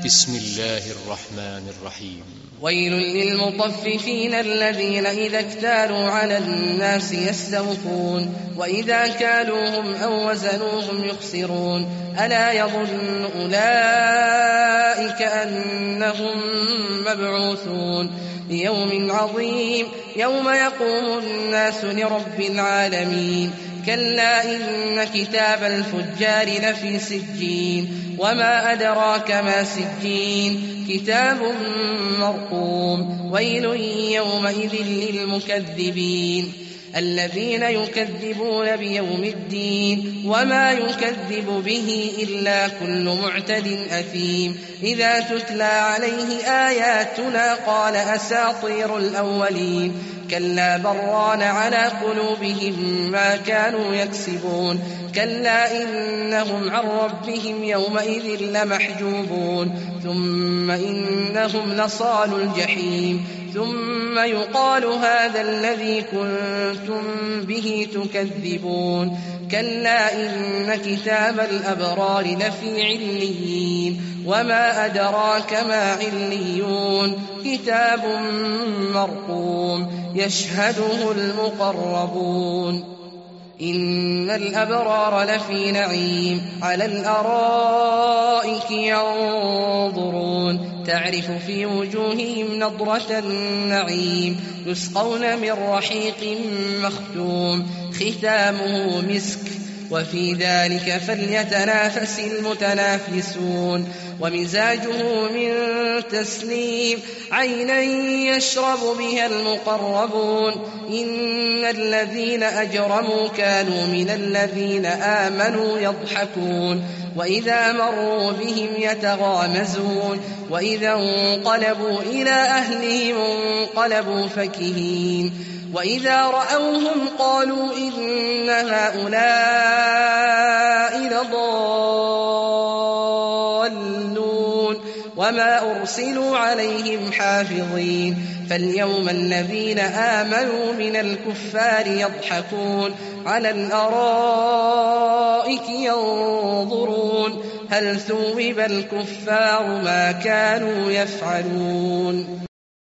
بسم الله الرحمن الرحيم. ويل للمطففين الذين إذا اكتالوا على الناس يستوفون وإذا كالوهم أو وزنوهم يخسرون ألا يظن أولئك أنهم مبعوثون ليوم عظيم يوم يقوم الناس لرب العالمين كلا إن كتاب الفجار لفي سجين وما أدراك ما سجين كتاب مرقوم ويل يومئذ للمكذبين الذين يكذبون بيوم الدين وما يكذب به إلا كل معتد أثيم إذا تتلى عليه آياتنا قال أساطير الأولين كلا بران على قلوبهم ما كانوا يكسبون كلا إنهم عن ربهم يومئذ لمحجوبون ثم إنهم لصالوا الجحيم ثم يقال هذا الذي كنتم به تكذبون كلا إن كتاب الأبرار لفي عليين وما أدراك ما عليون كتاب مرقوم يشهده المقربون إن الأبرار لفي نعيم على الأرائك ينظرون تعرف في وجوههم نضرة النعيم يسقون من رحيق مختوم ختامه مسك وفي ذلك فليتنافس المتنافسون ومزاجه من تسنيم عينا يشرب بها المقربون إن الذين أجرموا كانوا من الذين آمنوا يضحكون وإذا مروا بهم يتغامزون وإذا انقلبوا إلى أهلهم انقلبوا فكهين وإذا رأوهم قالوا إن هؤلاء لضالون وما أرسلوا عليهم حافظين فاليوم الذين آمنوا من الكفار يضحكون على الأرائك ينظرون هل ثوب الكفار ما كانوا يفعلون